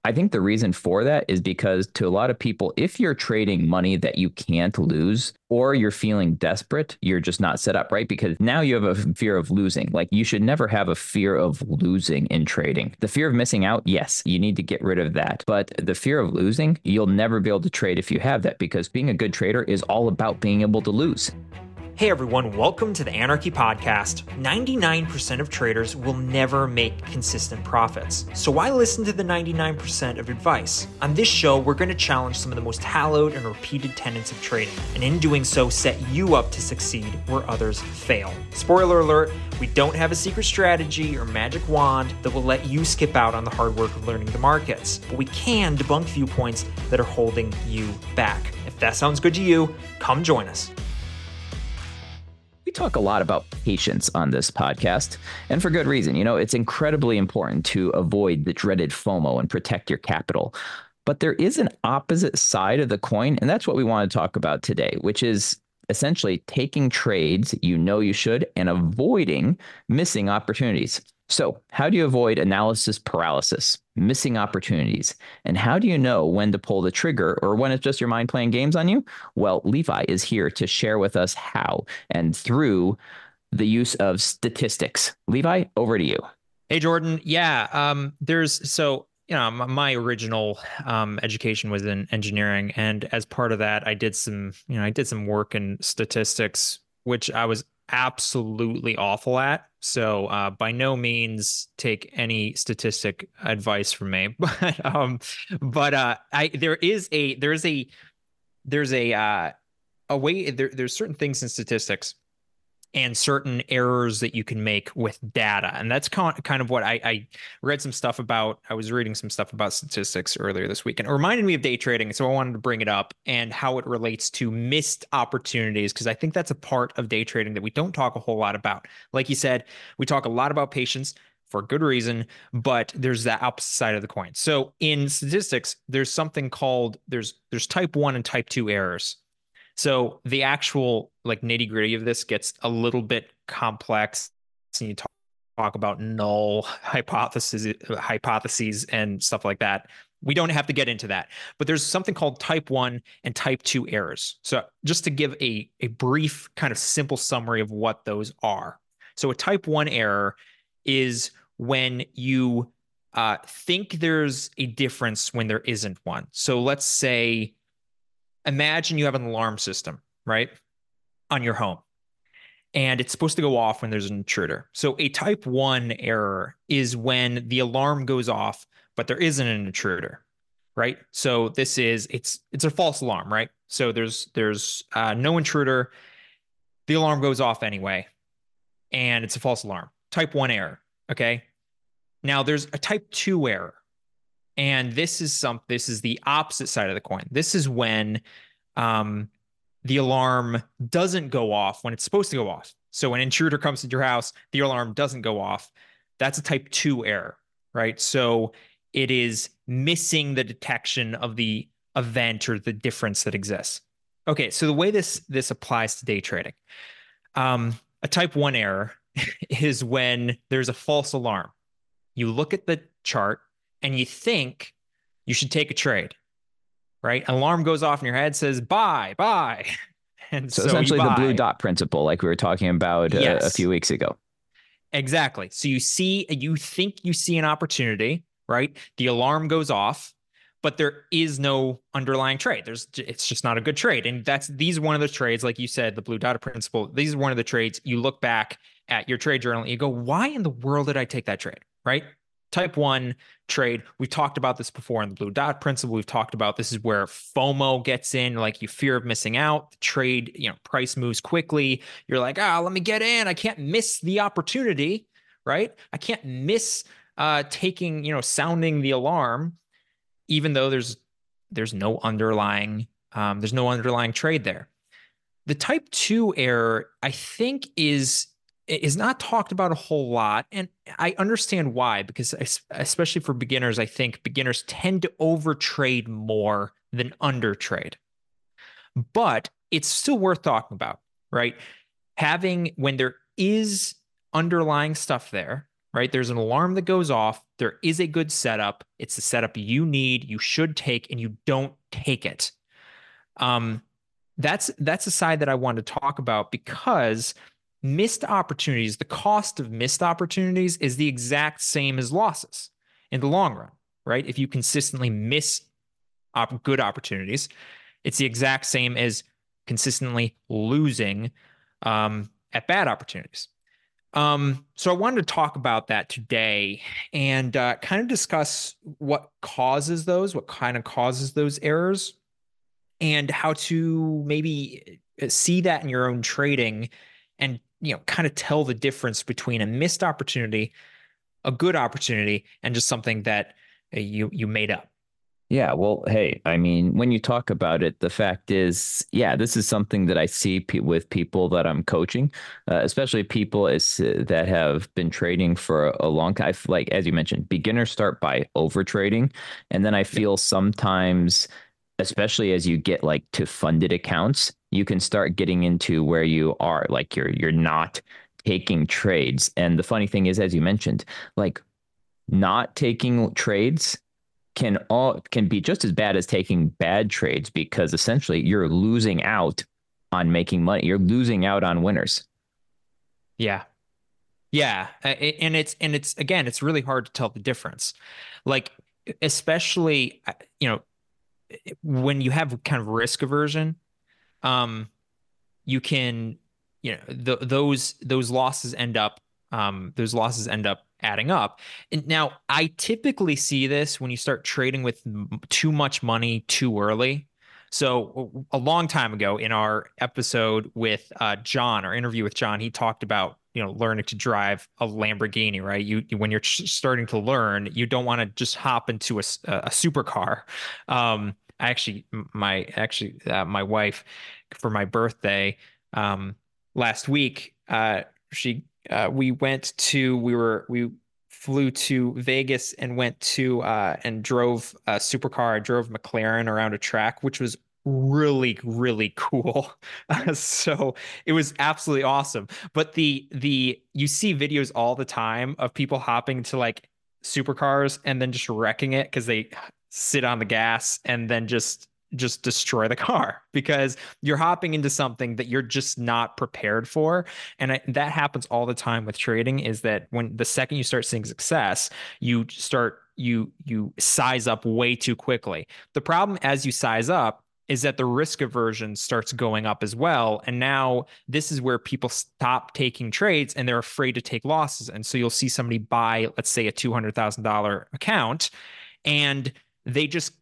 I think the reason for that is because to a lot of people, if you're trading money that you can't lose or you're feeling desperate, you're just not set up right because now you have a fear of losing. Like you should never have a fear of losing in trading. The fear of missing out, yes, you need to get rid of that. But the fear of losing, you'll never be able to trade if you have that because being a good trader is all about being able to lose. Hey everyone, welcome to the Anarchy Podcast. 99% of traders will never make consistent profits. So why listen to the 99% of advice? On this show, we're going to challenge some of the most hallowed and repeated tenets of trading, and in doing so, set you up to succeed where others fail. Spoiler alert, we don't have a secret strategy or magic wand that will let you skip out on the hard work of learning the markets, but we can debunk viewpoints that are holding you back. If that sounds good to you, come join us. We talk a lot about patience on this podcast, and for good reason. You know, it's incredibly important to avoid the dreaded FOMO and protect your capital. But there is an opposite side of the coin, and that's what we want to talk about today, which is essentially taking trades you know you should and avoiding missing opportunities. So, how do you avoid analysis paralysis, missing opportunities? And how do you know when to pull the trigger or when it's just your mind playing games on you? Well, Levi is here to share with us how and through the use of statistics. Levi, over to you. Hey, Jordan. Yeah, my original education was in engineering, and as part of that, I did some work in statistics, which I was absolutely awful at. So by no means take any statistic advice from me, but there's certain things in statistics and certain errors that you can make with data. And that's kind of what I read some stuff about. I was reading some stuff about statistics earlier this week, and it reminded me of day trading. So I wanted to bring it up and how it relates to missed opportunities, because I think that's a part of day trading that we don't talk a whole lot about. Like you said, we talk a lot about patience for good reason, but there's the opposite side of the coin. So in statistics, there's something called, there's type 1 and type 2 errors. So the actual like nitty gritty of this gets a little bit complex, and you talk about null hypotheses and stuff like that. We don't have to get into that, but there's something called type 1 and type 2 errors. So just to give a brief kind of simple summary of what those are. So a type 1 error is when you think there's a difference when there isn't one. So let's say, imagine you have an alarm system, right, on your home, and it's supposed to go off when there's an intruder. So a type 1 error is when the alarm goes off, but there isn't an intruder, right? So it's a false alarm, right? So there's no intruder. The alarm goes off anyway, and it's a false alarm. Type 1 error, okay? Now there's a type 2 error. And this is the opposite side of the coin. This is when the alarm doesn't go off when it's supposed to go off. So when an intruder comes into your house, the alarm doesn't go off. That's a type 2 error, right? So it is missing the detection of the event or the difference that exists. Okay, so the way this applies to day trading, a type 1 error is when there's a false alarm. You look at the chart and you think you should take a trade, right? An alarm goes off in your head, says buy, buy. And So so you essentially the blue buy. dot principle, like we were talking about a Yes, few weeks ago. exactly. So you think you see an opportunity, right? The alarm goes off, but there is no underlying trade. It's just not a good trade. And these are one of the trades, like you said, the blue dot principle. These are one of the trades you look back at your trade journal and you go, why in the world did I take that trade, right? Type 1 trade. We've talked about this before in the blue dot principle. We've talked about this is where FOMO gets in, like you fear of missing out. The trade, price moves quickly. You're like, let me get in. I can't miss the opportunity, right? I can't miss sounding the alarm, even though there's no underlying trade there. The type 2 error, I think, is not talked about a whole lot. And I understand why, because especially for beginners, I think beginners tend to overtrade more than undertrade. But it's still worth talking about, right? When there is underlying stuff there, right? There's an alarm that goes off. There is a good setup. It's the setup you need, you should take, and you don't take it. Um, that's a side that I want to talk about because missed opportunities, the cost of missed opportunities is the exact same as losses in the long run, right? If you consistently miss good opportunities, it's the exact same as consistently losing at bad opportunities. So I wanted to talk about that today and kind of discuss what kind of causes those errors, and how to maybe see that in your own trading and kind of tell the difference between a missed opportunity, a good opportunity, and just something that you made up. Yeah, well, hey, I mean, when you talk about it, the fact is, yeah, this is something that I see with people that I'm coaching, especially people that have been trading for a long time. Like, as you mentioned, beginners start by over trading. And then I Yep. feel sometimes, especially as you get like to funded accounts, you can start getting into where you are, like you're not taking trades. And the funny thing is, as you mentioned, like not taking trades can be just as bad as taking bad trades because essentially you're losing out on making money. You're losing out on winners. Yeah. Yeah. And it's again, it's really hard to tell the difference. Like, especially, when you have kind of risk aversion, um, you can, those losses end up, adding up. And now I typically see this when you start trading with too much money too early. So a long time ago in our episode with John, our interview with John, he talked about learning to drive a Lamborghini, right? When you're starting to learn, you don't want to just hop into a supercar. My wife, for my birthday um, last week, she we flew to Vegas and went to and drove a supercar. I drove McLaren around a track, which was really, really cool. So it was absolutely awesome. But the you see videos all the time of people hopping to like supercars and then just wrecking it because they sit on the gas and then just destroy the car because you're hopping into something that you're just not prepared for. And that happens all the time with trading, is that when the second you start seeing success, you size up way too quickly. The problem as you size up is that the risk aversion starts going up as well. And now this is where people stop taking trades and they're afraid to take losses. And so you'll see somebody buy, let's say, a $200,000 account, and they just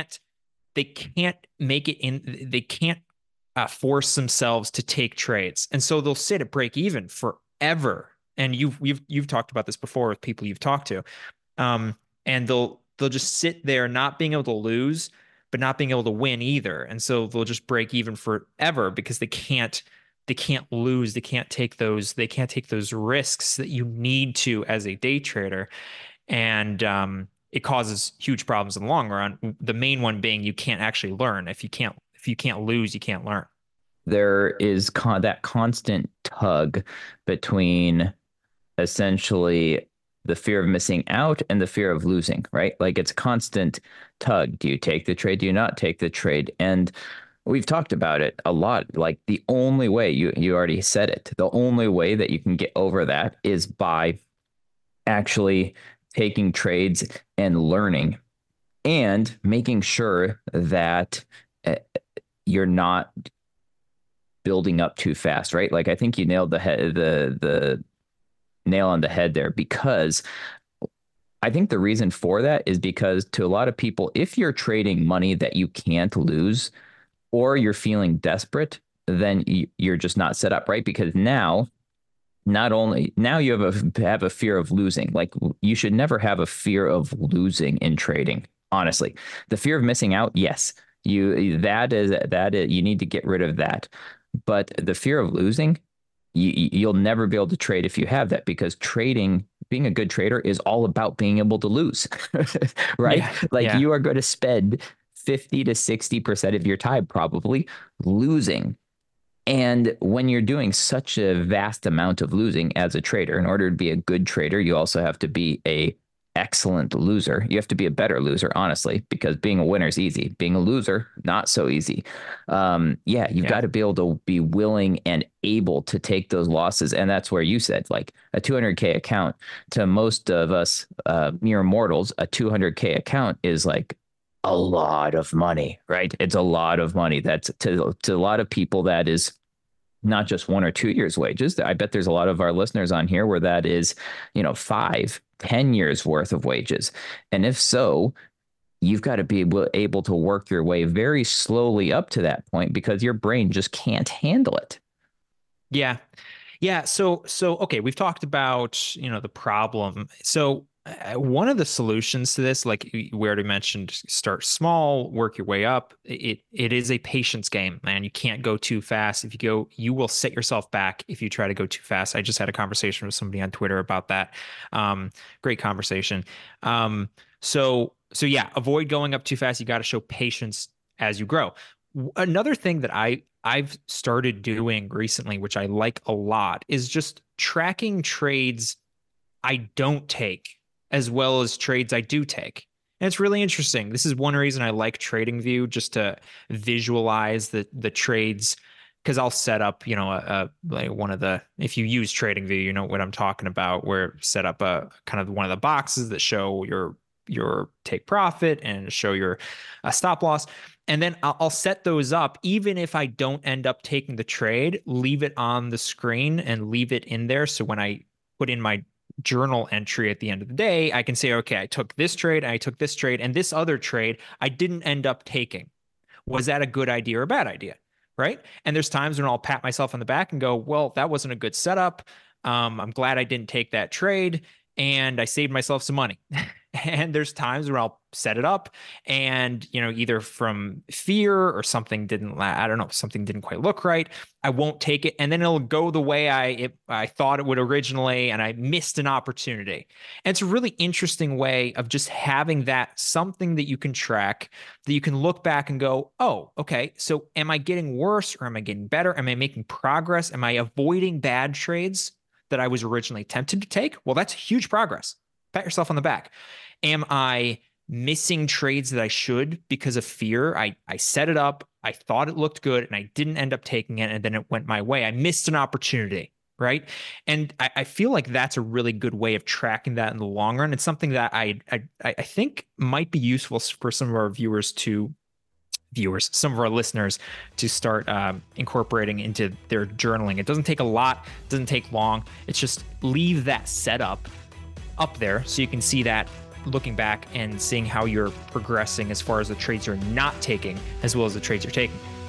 can't make it in. They can't force themselves to take trades, and so they'll sit at break even forever. And you've talked about this before with people you've talked to, um, and they'll just sit there not being able to lose, but not being able to win either, and so they'll just break even forever because they can't lose, they can't take those risks that you need to as a day trader. And it causes huge problems in the long run. The main one being you can't actually learn. If you can't lose, you can't learn. There is that constant tug between essentially the fear of missing out and the fear of losing, right? Like it's a constant tug. Do you take the trade? Do you not take the trade? And we've talked about it a lot. Like the only way you already said it, the only way that you can get over that is by actually taking trades and learning and making sure that uh, you're not building up too fast, right? Like I think you nailed the nail on the head there because I think the reason for that is because to a lot of people, if you're trading money that you can't lose or you're feeling desperate, then you're just not set up right because now not only now you have a fear of losing. Like you should never have a fear of losing in trading. Honestly, the fear of missing out, yes, you need to get rid of that. But the fear of losing, you'll never be able to trade if you have that because trading, being a good trader, is all about being able to lose, right? Yeah, Like yeah, you are going to spend 50 to 60% of your time probably losing And when you're doing such a vast amount of losing as a trader, in order to be a good trader, you also have to be a excellent loser. You have to be a better loser, honestly, because being a winner is easy. Being a loser, not so easy. You've got to be able to be willing and able to take those losses. And that's where you said, like, a 200K account, to most of us mere mortals, a 200K account is like a lot of money, right? It's a lot of money. That's to a lot of people, that is not just 1 or 2 years' wages. I bet there's a lot of our listeners on here where that is, 5-10 years worth of wages. And if so, you've got to be able to work your way very slowly up to that point, because your brain just can't handle it. Yeah. Yeah. So, okay, we've talked about, the problem. So one of the solutions to this, like we already mentioned, start small, work your way up. It is a patience game, man. You can't go too fast. If you go, you will set yourself back if you try to go too fast. I just had a conversation with somebody on Twitter about that. Great conversation. So yeah, avoid going up too fast. You got to show patience as you grow. Another thing that I've started doing recently, which I like a lot, is just tracking trades I don't take as well as trades I do take. And it's really interesting. This is one reason I like TradingView, just to visualize the trades, because I'll set up, like one of the, if you use TradingView, you know what I'm talking about, where set up a kind of one of the boxes that show your take profit and show your stop loss. And then I'll set those up. Even if I don't end up taking the trade, leave it on the screen and leave it in there. So when I put in my journal entry at the end of the day, I can say, okay, I took this trade, I took this trade, and this other trade I didn't end up taking. Was that a good idea or a bad idea? Right? And there's times when I'll pat myself on the back and go, well, that wasn't a good setup. I'm glad I didn't take that trade, and I saved myself some money. And there's times where I'll set it up and, either from fear or something something didn't quite look right, I won't take it. And then it'll go the way I thought it would originally, and I missed an opportunity. And it's a really interesting way of just having that something that you can track, that you can look back and go, oh, okay, so am I getting worse or am I getting better? Am I making progress? Am I avoiding bad trades that I was originally tempted to take? Well, that's huge progress. Pat yourself on the back. Am I missing trades that I should because of fear? I set it up, I thought it looked good, and I didn't end up taking it, and then it went my way. I missed an opportunity, right? And I feel like that's a really good way of tracking that in the long run. It's something that I think might be useful for some of our some of our listeners to start incorporating into their journaling. It doesn't take a lot, it doesn't take long. It's just leave that setup up there so you can see that, looking back and seeing how you're progressing as far as the trades you're not taking as well as the trades you're taking.